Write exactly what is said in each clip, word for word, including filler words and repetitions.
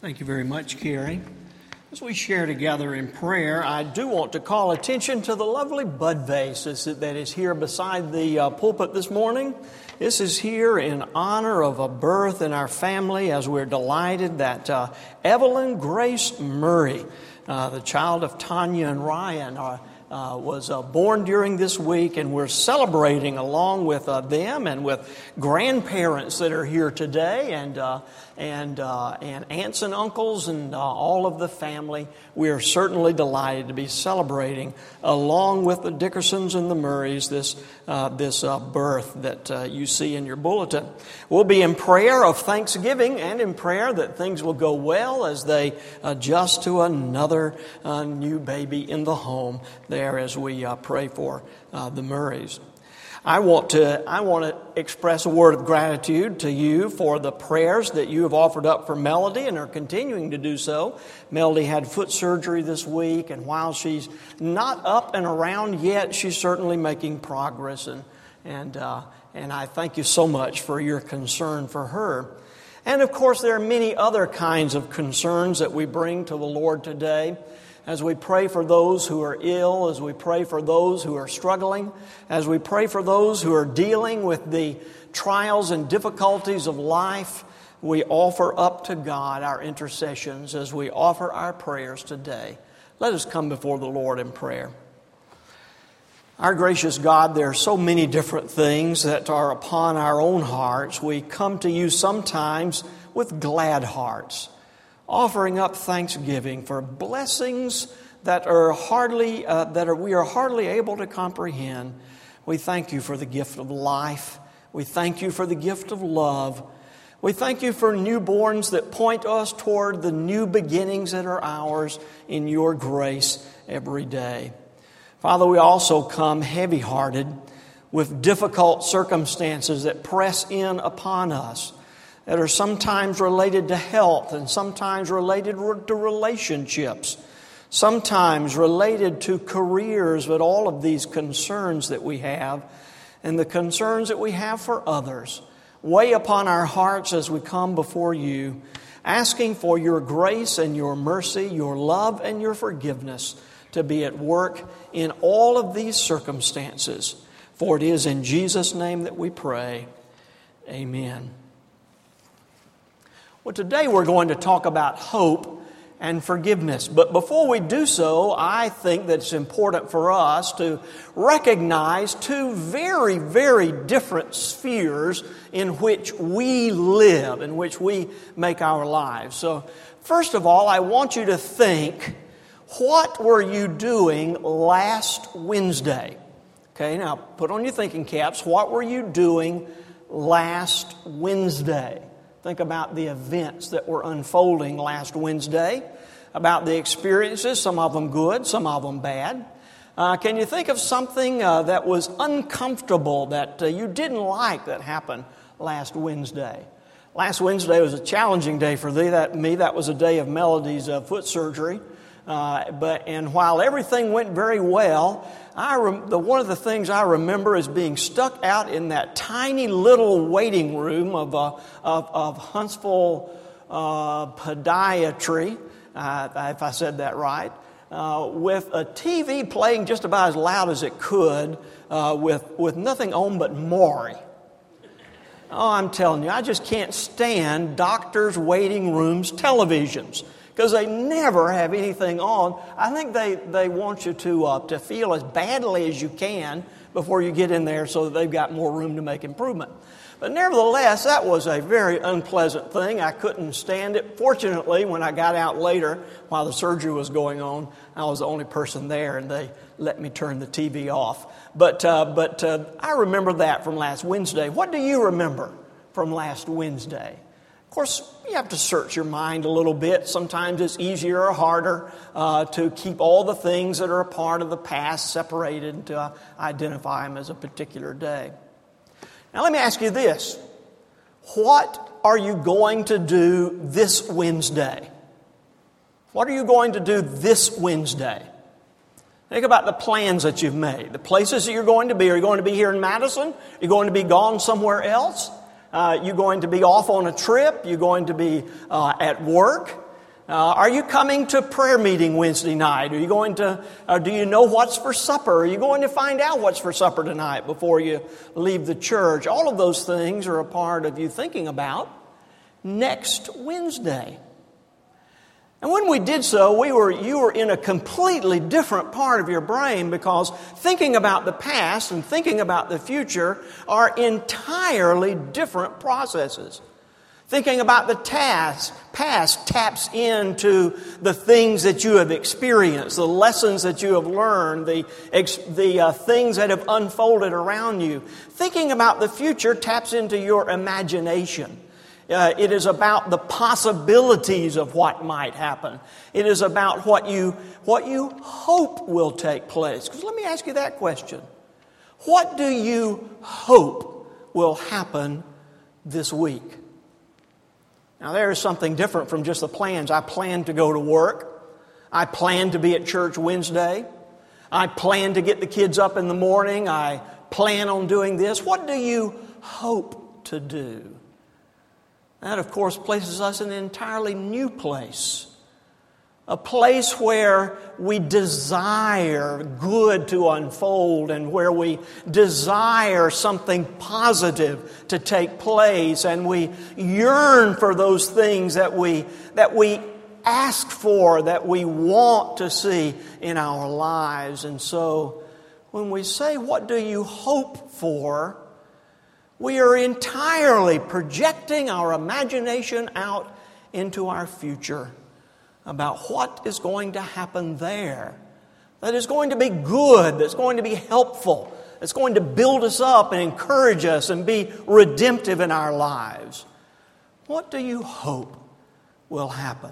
Thank you very much, Carrie. As we share together in prayer, I do want to call attention to the lovely bud vase that is here beside the uh, pulpit this morning. This is here in honor of a birth in our family, as we're delighted that uh, Evelyn Grace Murray, uh, the child of Tanya and Ryan, are Uh, was uh, born during this week, and we're celebrating along with uh, them and with grandparents that are here today, and uh, and uh, and aunts and uncles and uh, all of the family. We are certainly delighted to be celebrating along with the Dickersons and the Murrays this uh, this uh, birth that uh, you see in your bulletin. We'll be in prayer of thanksgiving and in prayer that things will go well as they adjust to another uh, new baby in the home there as we uh, pray for uh, the Murrays. I want to I want to express a word of gratitude to you for the prayers that you have offered up for Melody and are continuing to do so. Melody had foot surgery this week, and while she's not up and around yet, she's certainly making progress, and and uh, and I thank you so much for your concern for her. And of course, there are many other kinds of concerns that we bring to the Lord today. As we pray for those who are ill, as we pray for those who are struggling, as we pray for those who are dealing with the trials and difficulties of life, we offer up to God our intercessions as we offer our prayers today. Let us come before the Lord in prayer. Our gracious God, there are so many different things that are upon our own hearts. We come to you sometimes with glad hearts, offering up thanksgiving for blessings that are hardly uh, that are we are hardly able to comprehend. We thank you for the gift of life. We thank you for the gift of love. We thank you for newborns that point us toward the new beginnings that are ours in your grace every day. Father, we also come heavy-hearted with difficult circumstances that press in upon us, that are sometimes related to health and sometimes related to relationships, sometimes related to careers, but all of these concerns that we have and the concerns that we have for others weigh upon our hearts as we come before you, asking for your grace and your mercy, your love and your forgiveness to be at work in all of these circumstances. For it is in Jesus' name that we pray. Amen. Well, today we're going to talk about hope and forgiveness. But before we do so, I think that it's important for us to recognize two very, very different spheres in which we live, in which we make our lives. So, first of all, I want you to think, what were you doing last Wednesday? Okay, now put on your thinking caps. What were you doing last Wednesday? Think about the events that were unfolding last Wednesday, about the experiences, some of them good, some of them bad. Uh, can you think of something uh, that was uncomfortable, that uh, you didn't like that happened last Wednesday? Last Wednesday was a challenging day for thee, that, me. That was a day of Melody's uh, foot surgery. Uh, but and while everything went very well, I rem- the one of the things I remember is being stuck out in that tiny little waiting room of uh, of, of Huntsville uh, Podiatry, uh, if I said that right, uh, with a T V playing just about as loud as it could, uh, with with nothing on but Maury. Oh, I'm telling you, I just can't stand doctors' waiting rooms televisions, because they never have anything on. I think they, they want you to uh, to feel as badly as you can before you get in there so that they've got more room to make improvement. But nevertheless, that was a very unpleasant thing. I couldn't stand it. Fortunately, when I got out later, while the surgery was going on, I was the only person there, and they let me turn the T V off. But, uh, but uh, I remember that from last Wednesday. What do you remember from last Wednesday? Of course, you have to search your mind a little bit. Sometimes it's easier or harder uh, to keep all the things that are a part of the past separated and to uh, identify them as a particular day. Now, let me ask you this. What are you going to do this Wednesday? What are you going to do this Wednesday? Think about the plans that you've made, the places that you're going to be. Are you going to be here in Madison? Are you going to be gone somewhere else? Uh, you're going to be off on a trip. You're going to be uh, at work. Uh, are you coming to prayer meeting Wednesday night? Are you going to, uh, do you know what's for supper? Are you going to find out what's for supper tonight before you leave the church? All of those things are a part of you thinking about next Wednesday. And when we did so, we were you were in a completely different part of your brain, because thinking about the past and thinking about the future are entirely different processes. Thinking about the task, past taps into the things that you have experienced, the lessons that you have learned, the, the uh, things that have unfolded around you. Thinking about the future taps into your imagination. Uh, it is about the possibilities of what might happen. It is about what you, what you hope will take place. Because let me ask you that question. What do you hope will happen this week? Now, there is something different from just the plans. I plan to go to work. I plan to be at church Wednesday. I plan to get the kids up in the morning. I plan on doing this. What do you hope to do? That, of course, places us in an entirely new place. A place where we desire good to unfold and where we desire something positive to take place, and we yearn for those things that we that we ask for, that we want to see in our lives. And so when we say, what do you hope for? We are entirely projecting our imagination out into our future about what is going to happen there, that is going to be good, that's going to be helpful, that's going to build us up and encourage us and be redemptive in our lives. What do you hope will happen?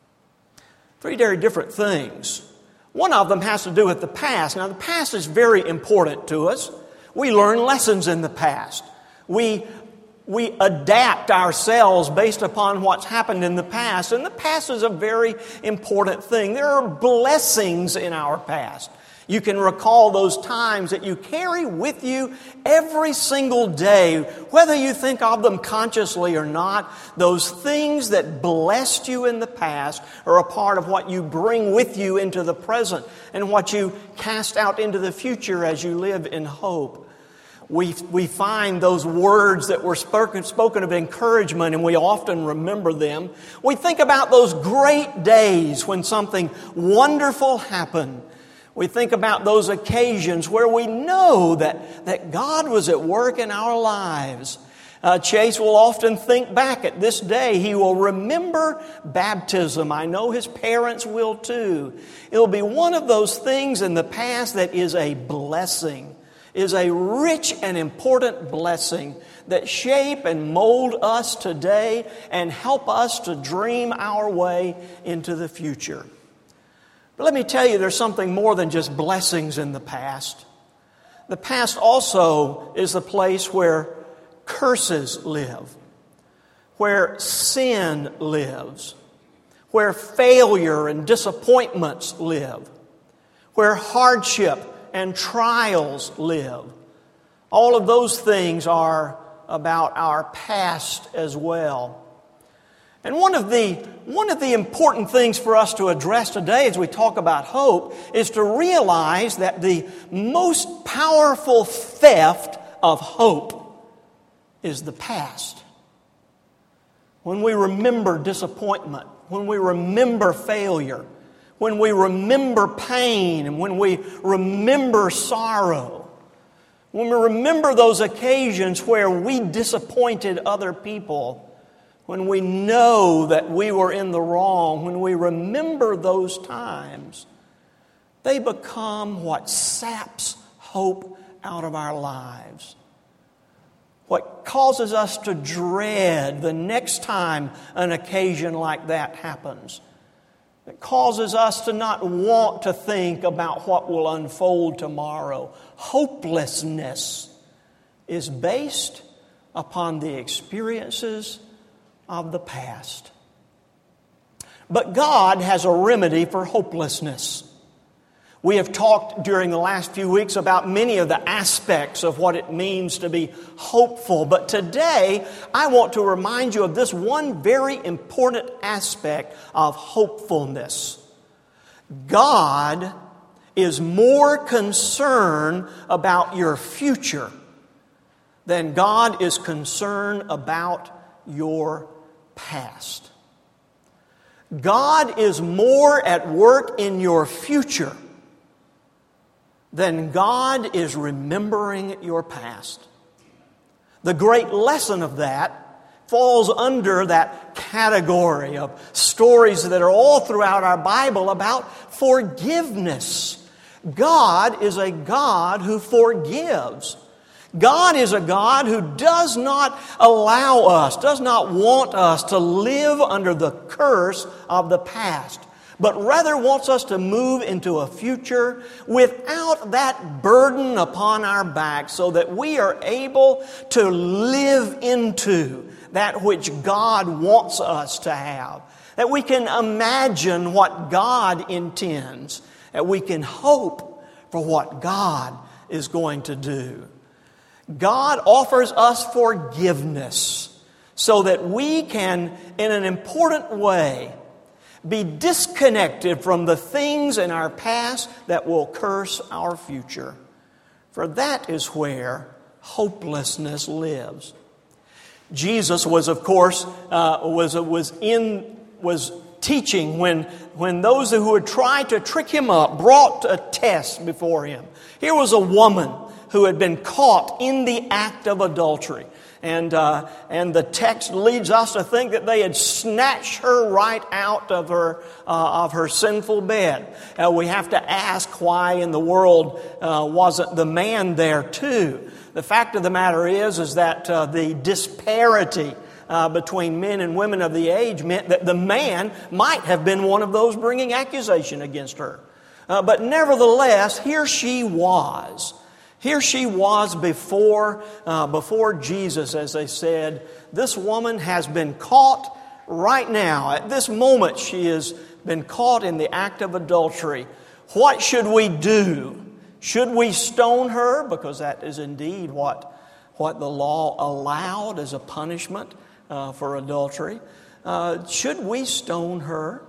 Three very different things. One of them has to do with the past. Now, the past is very important to us. We learn lessons in the past. We We adapt ourselves based upon what's happened in the past. And the past is a very important thing. There are blessings in our past. You can recall those times that you carry with you every single day, whether you think of them consciously or not. Those things that blessed you in the past are a part of what you bring with you into the present and what you cast out into the future as you live in hope. We we find those words that were spoken, spoken of encouragement, and we often remember them. We think about those great days when something wonderful happened. We think about those occasions where we know that, that God was at work in our lives. Uh, Chase will often think back at this day. He will remember baptism. I know his parents will too. It'll be one of those things in the past that is a blessing. Is a rich and important blessing that shape and mold us today and help us to dream our way into the future. But let me tell you, there's something more than just blessings in the past. The past also is the place where curses live, where sin lives, where failure and disappointments live, where hardship and trials live. All of those things are about our past as well. And one of the one of the important things for us to address today as we talk about hope is to realize that the most powerful theft of hope is the past. When we remember disappointment, when we remember failure, when we remember pain, and when we remember sorrow, when we remember those occasions where we disappointed other people, when we know that we were in the wrong, when we remember those times, they become what saps hope out of our lives. What causes us to dread the next time an occasion like that happens. It causes us to not want to think about what will unfold tomorrow. Hopelessness is based upon the experiences of the past. But God has a remedy for hopelessness. We have talked during the last few weeks about many of the aspects of what it means to be hopeful. But today, I want to remind you of this one very important aspect of hopefulness. God is more concerned about your future than God is concerned about your past. God is more at work in your future than God is remembering your past. The great lesson of that falls under that category of stories that are all throughout our Bible about forgiveness. God is a God who forgives. God is a God who does not allow us, does not want us to live under the curse of the past, but rather wants us to move into a future without that burden upon our back so that we are able to live into that which God wants us to have. That we can imagine what God intends. That we can hope for what God is going to do. God offers us forgiveness so that we can, in an important way, be disconnected from the things in our past that will curse our future. For that is where hopelessness lives. Jesus was, of course, uh, was was in was teaching when when those who had tried to trick him up brought a test before him. Here was a woman who had been caught in the act of adultery. And uh, and the text leads us to think that they had snatched her right out of her uh, of her sinful bed. Uh, we have to ask why in the world uh, wasn't the man there too? The fact of the matter is, is that uh, the disparity uh, between men and women of the age meant that the man might have been one of those bringing accusation against her. Uh, but nevertheless, here she was. Here she was before, uh, before Jesus, as they said. This woman has been caught right now. At this moment, she has been caught in the act of adultery. What should we do? Should we stone her? Because that is indeed what, what the law allowed as a punishment uh, for adultery. Uh, should we stone her?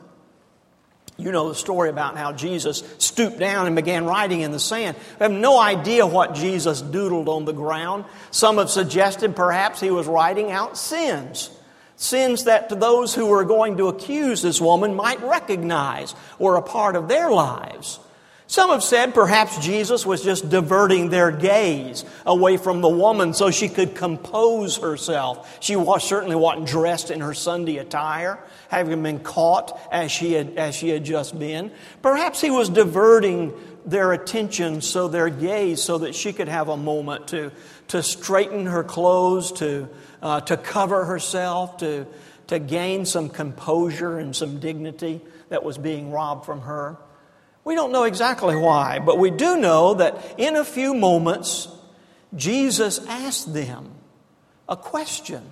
You know the story about how Jesus stooped down and began writing in the sand. We have no idea what Jesus doodled on the ground. Some have suggested perhaps he was writing out sins. Sins that those who were going to accuse this woman might recognize were a part of their lives. Some have said perhaps Jesus was just diverting their gaze away from the woman so she could compose herself. She was certainly wasn't dressed in her Sunday attire, having been caught as she had, as she had just been. Perhaps he was diverting their attention, so their gaze, so that she could have a moment to, to straighten her clothes, to, uh, to cover herself, to, to gain some composure and some dignity that was being robbed from her. We don't know exactly why, but we do know that in a few moments, Jesus asked them a question.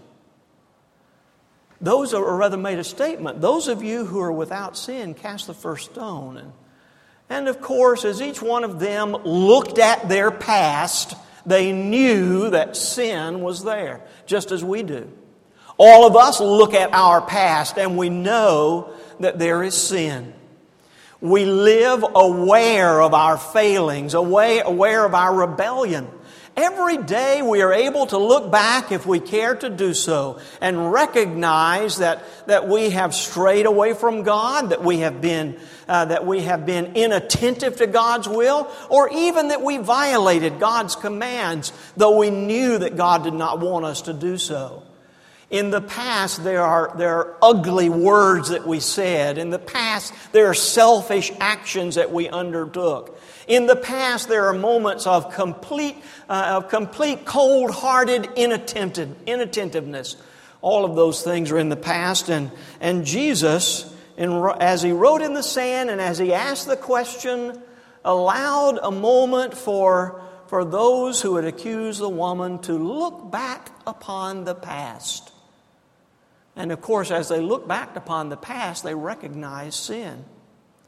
Those, or rather made a statement, those of you who are without sin, cast the first stone. And, and of course, as each one of them looked at their past, they knew that sin was there, just as we do. All of us look at our past and we know that there is sin. We live aware of our failings, aware of our rebellion. Every day we are able to look back, if we care to do so, and recognize that, that we have strayed away from God, that we have been uh, that we have been inattentive to God's will, or even that we violated God's commands, though we knew that God did not want us to do so. In the past, there are, there are ugly words that we said. In the past, there are selfish actions that we undertook. In the past, there are moments of complete, uh, of complete cold-hearted inattentive, inattentiveness. All of those things are in the past. And, and Jesus, in, as he wrote in the sand and as he asked the question, allowed a moment for, for those who had accused the woman to look back upon the past. And of course, as they look back upon the past, they recognize sin.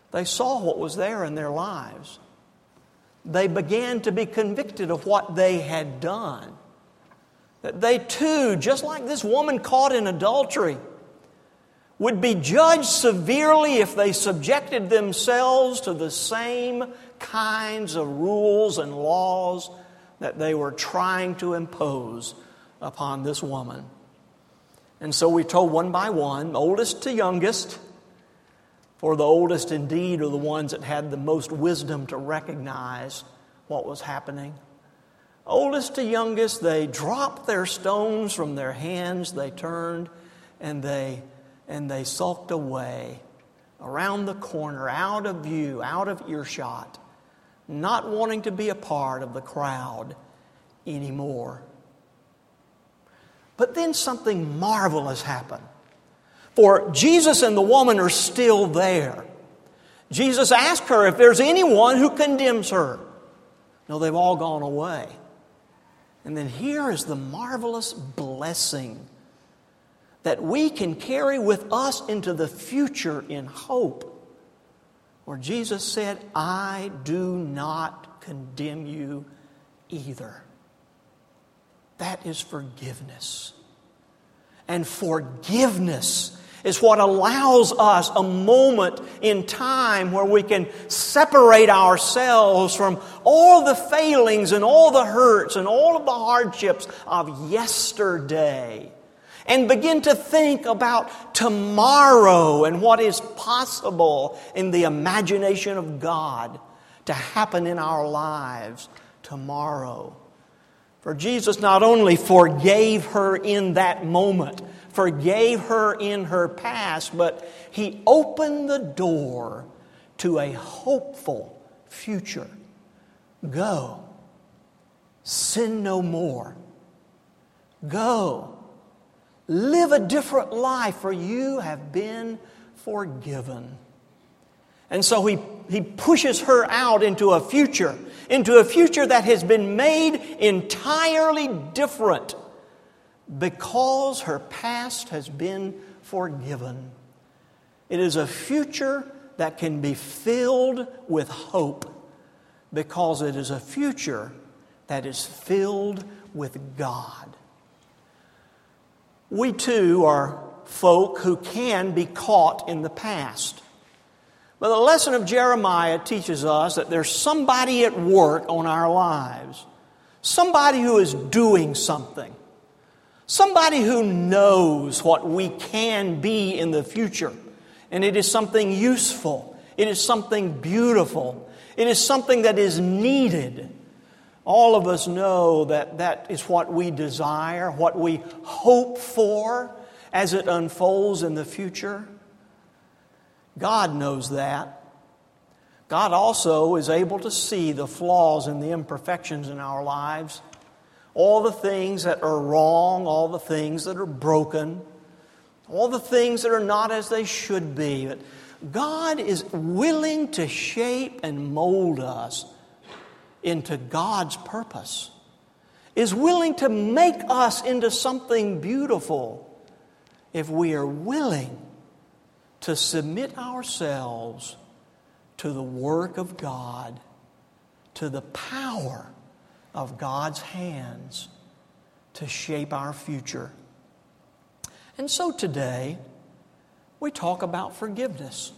They saw what was there in their lives. They began to be convicted of what they had done. That they too, just like this woman caught in adultery, would be judged severely if they subjected themselves to the same kinds of rules and laws that they were trying to impose upon this woman. And so we told one by one, oldest to youngest, for the oldest indeed are the ones that had the most wisdom to recognize what was happening. Oldest to youngest, they dropped their stones from their hands, they turned and they and they sulked away around the corner, out of view, out of earshot, not wanting to be a part of the crowd anymore. But then something marvelous happened. For Jesus and the woman are still there. Jesus asked her if there's anyone who condemns her. No, they've all gone away. And then here is the marvelous blessing that we can carry with us into the future in hope. Where Jesus said, I do not condemn you either. That is forgiveness. And forgiveness is what allows us a moment in time where we can separate ourselves from all the failings and all the hurts and all of the hardships of yesterday and begin to think about tomorrow and what is possible in the imagination of God to happen in our lives tomorrow. For Jesus not only forgave her in that moment, forgave her in her past, but He opened the door to a hopeful future. Go, sin no more. Go, live a different life, for you have been forgiven. And so he, he pushes her out into a future, into a future that has been made entirely different because her past has been forgiven. It is a future that can be filled with hope because it is a future that is filled with God. We too are folk who can be caught in the past. But the lesson of Jeremiah teaches us that there's somebody at work on our lives. Somebody who is doing something. Somebody who knows what we can be in the future. And it is something useful. It is something beautiful. It is something that is needed. All of us know that that is what we desire, what we hope for as it unfolds in the future. God knows that. God also is able to see the flaws and the imperfections in our lives. All the things that are wrong, all the things that are broken, all the things that are not as they should be. But God is willing to shape and mold us into God's purpose. Is willing to make us into something beautiful if we are willing to submit ourselves to the work of God, to the power of God's hands to shape our future. And so today, we talk about forgiveness.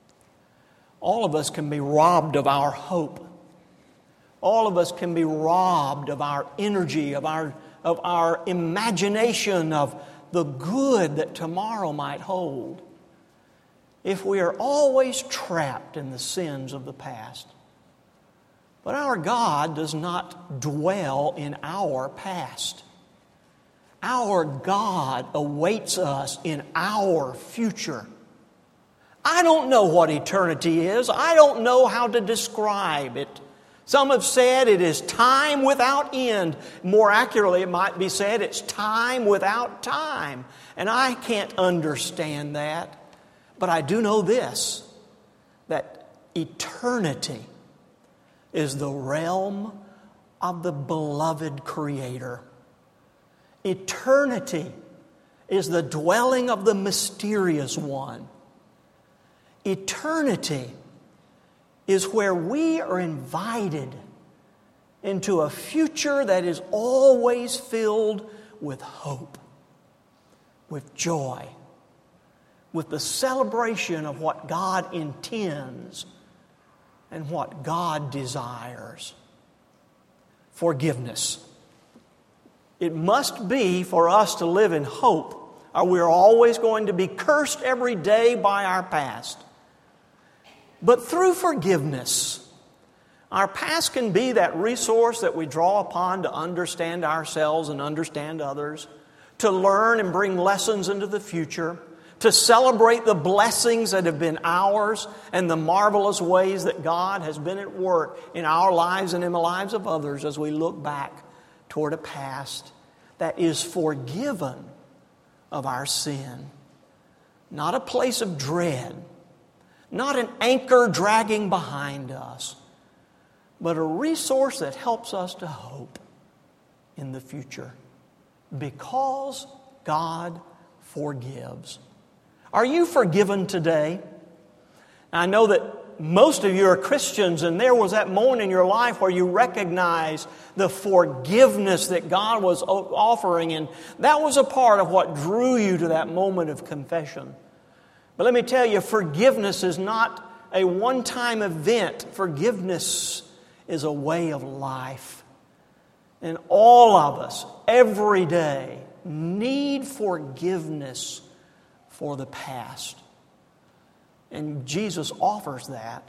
All of us can be robbed of our hope. All of us can be robbed of our energy, of our, of our imagination, of the good that tomorrow might hold, if we are always trapped in the sins of the past. But our God does not dwell in our past. Our God awaits us in our future. I don't know what eternity is. I don't know how to describe it. Some have said it is time without end. More accurately, it might be said it's time without time. And I can't understand that. But I do know this, that eternity is the realm of the beloved Creator. Eternity is the dwelling of the mysterious one. Eternity is where we are invited into a future that is always filled with hope, with joy, with the celebration of what God intends and what God desires. Forgiveness. It must be for us to live in hope, or we're always going to be cursed every day by our past. But through forgiveness, our past can be that resource that we draw upon to understand ourselves and understand others, to learn and bring lessons into the future, to celebrate the blessings that have been ours and the marvelous ways that God has been at work in our lives and in the lives of others as we look back toward a past that is forgiven of our sin. Not a place of dread, not an anchor dragging behind us, but a resource that helps us to hope in the future because God forgives. Are you forgiven today? I know that most of you are Christians, and there was that moment in your life where you recognized the forgiveness that God was offering, and that was a part of what drew you to that moment of confession. But let me tell you, forgiveness is not a one-time event. Forgiveness is a way of life. And all of us, every day, need forgiveness for the past. And Jesus offers that.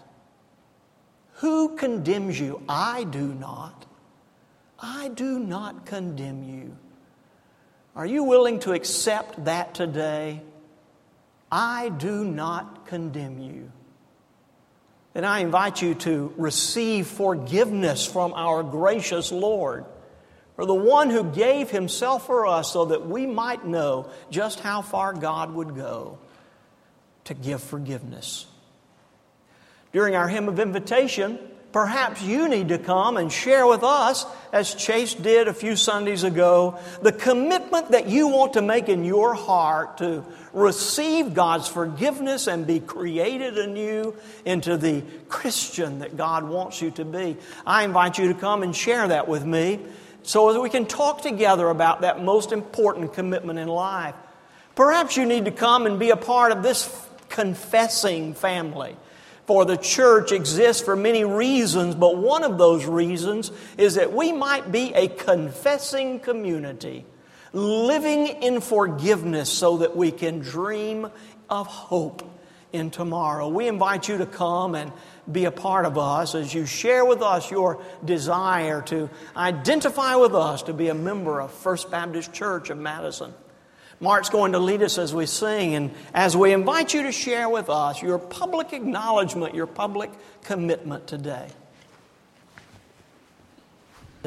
Who condemns you? I do not. I do not condemn you. Are you willing to accept that today? I do not condemn you. Then I invite you to receive forgiveness from our gracious Lord, for the one who gave Himself for us so that we might know just how far God would go to give forgiveness. During our hymn of invitation, perhaps you need to come and share with us, as Chase did a few Sundays ago, the commitment that you want to make in your heart to receive God's forgiveness and be created anew into the Christian that God wants you to be. I invite you to come and share that with me so that we can talk together about that most important commitment in life. Perhaps you need to come and be a part of this confessing family. For the church exists for many reasons, but one of those reasons is that we might be a confessing community, living in forgiveness so that we can dream of hope in tomorrow. We invite you to come and be a part of us as you share with us your desire to identify with us to be a member of First Baptist Church of Madison. Mark's going to lead us as we sing, and as we invite you to share with us your public acknowledgement, your public commitment today.